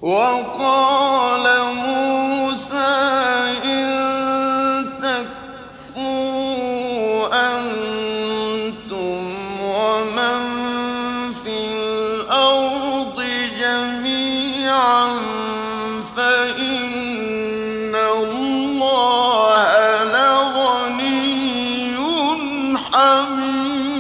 وقال موسى إن تكفروا أنتم ومن في الأرض جميعا فإن الله لغني حميد.